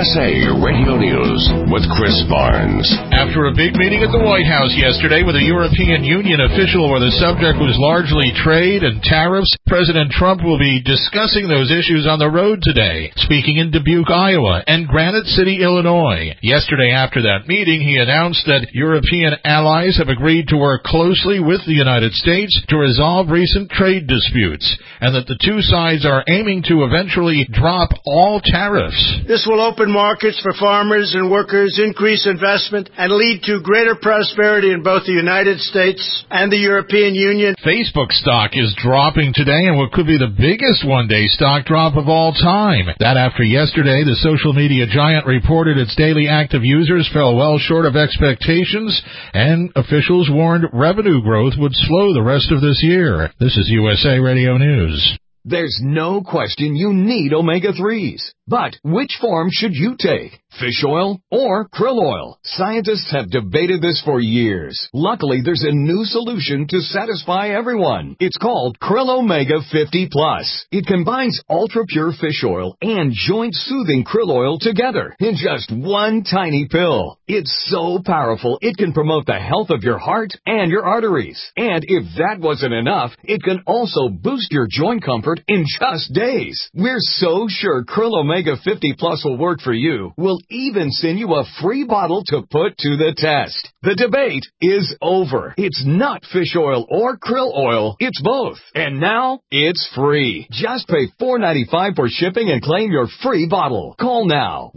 USA Radio News with Chris Barnes. After a big meeting at the White House yesterday with a European Union official where the subject was largely trade and tariffs, President Trump will be discussing those issues on the road today, speaking in Dubuque, Iowa, and Granite City, Illinois. Yesterday after that meeting, he announced that European allies have agreed to work closely with the United States to resolve recent trade disputes, and that the two sides are aiming to eventually drop all tariffs. This will open markets for farmers and workers, increase investment, and lead to greater prosperity in both the United States and the European Union. Facebook stock is dropping today in what could be the biggest one-day stock drop of all time. That after yesterday, the social media giant reported its daily active users fell well short of expectations, and officials warned revenue growth would slow the rest of this year. This is USA Radio News. There's no question you need omega-3s. But which form should you take? Fish oil or krill oil? Scientists have debated this for years. Luckily, there's a new solution to satisfy everyone. It's called Krill Omega 50 Plus. It combines ultra-pure fish oil and joint-soothing krill oil together in just one tiny pill. It's so powerful, it can promote the health of your heart and your arteries. And if that wasn't enough, it can also boost your joint comfort in just days. We're so sure Krill Omega 50 Plus will work for you. We'll even send you a free bottle to put to the test. The debate is over. It's not fish oil or krill oil. It's both. And now, it's free. Just pay $4.95 for shipping and claim your free bottle. Call now.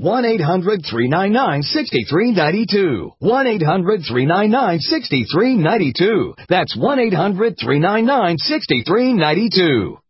1-800-399-6392. 1-800-399-6392. That's 1-800-399-6392.